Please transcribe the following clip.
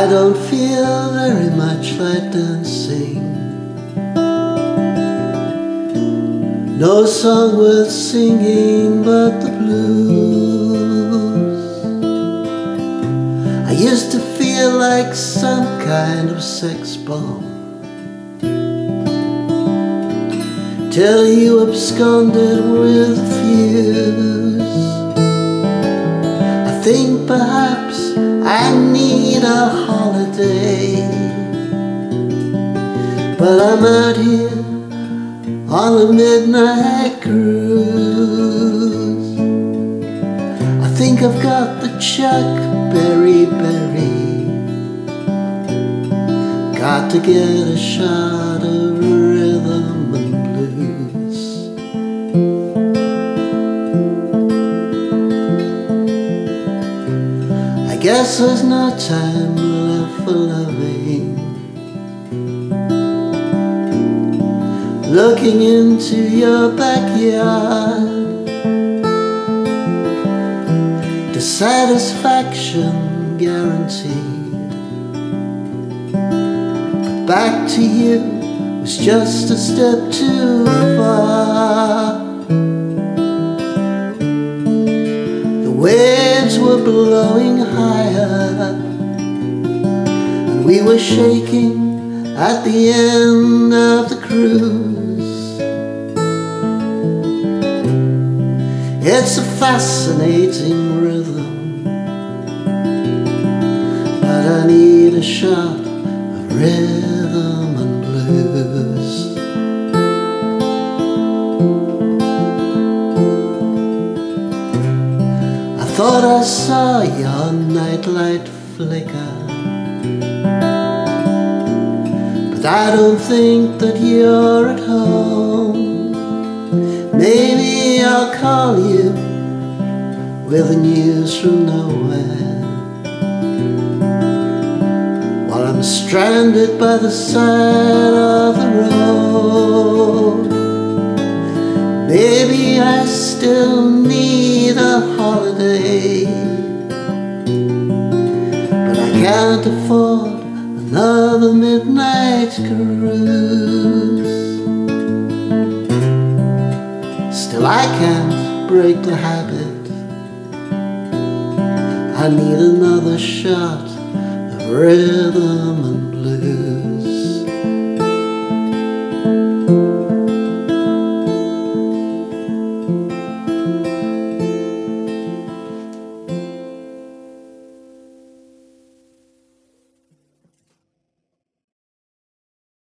I don't feel very much like dancing. No song worth singing but the blues. I used to feel like some kind of sex bomb till you absconded with a fuse. I think perhaps I need a holiday, but I'm out here on a midnight cruise. I think I've got the Chuck Berry. Got to get a shot of rhythm and blues. I guess there's no time left for loving. Looking into your backyard, dissatisfaction guaranteed. But back to you was just a step too far. The waves were blowing higher, and we were shaking at the end of the cruise. It's a fascinating rhythm, but I need a shot of rhythm and blues. I thought I saw your nightlight flicker, but I don't think that you're at home. Maybe I'll call you with the news from nowhere, while I'm stranded by the side of the road. Maybe I still need a holiday, but I can't afford another midnight cruise. Still I can't break the habit. I need another shot of rhythm and